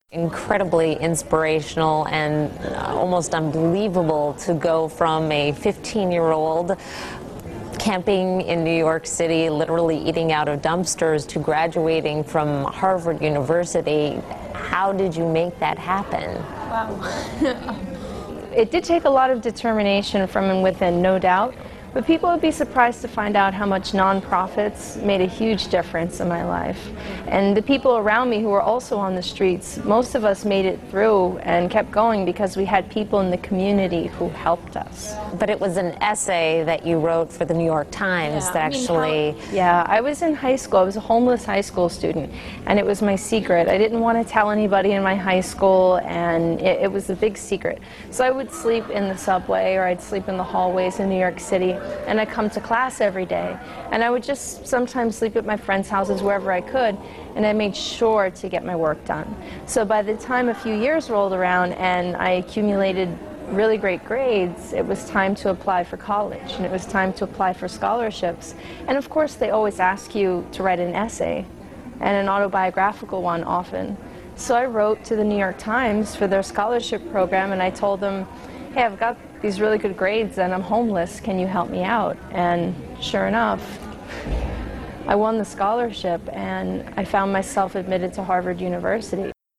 Incredibly inspirational and almost unbelievable to go from a 15-year-old camping in New York City, literally eating out of dumpsters, to graduating from Harvard University. How did you make that happen? Wow. It did take a lot of determination from and within, no doubt. But people would be surprised to find out how much nonprofits made a huge difference in my life. And the people around me who were also on the streets, most of us made it through and kept going because we had people in the community who helped us. But it was an essay that you wrote for the New York Times that actually... Yeah, I was in high school. I was a homeless high school student, and it was my secret. I didn't want to tell anybody in my high school, and it was a big secret. So I would sleep in the subway, or I'd sleep in the hallways in New York City. And I'd come to class every day. And I would just sometimes sleep at my friends' houses wherever I could, and I made sure to get my work done. So by the time a few years rolled around and I accumulated really great grades, it was time to apply for college, and it was time to apply for scholarships. And of course they always ask you to write an essay, and an autobiographical one often. So I wrote to the New York Times for their scholarship program, and I told them, hey, I've got these really good grades and I'm homeless, can you help me out? And sure enough, I won the scholarship and I found myself admitted to Harvard University.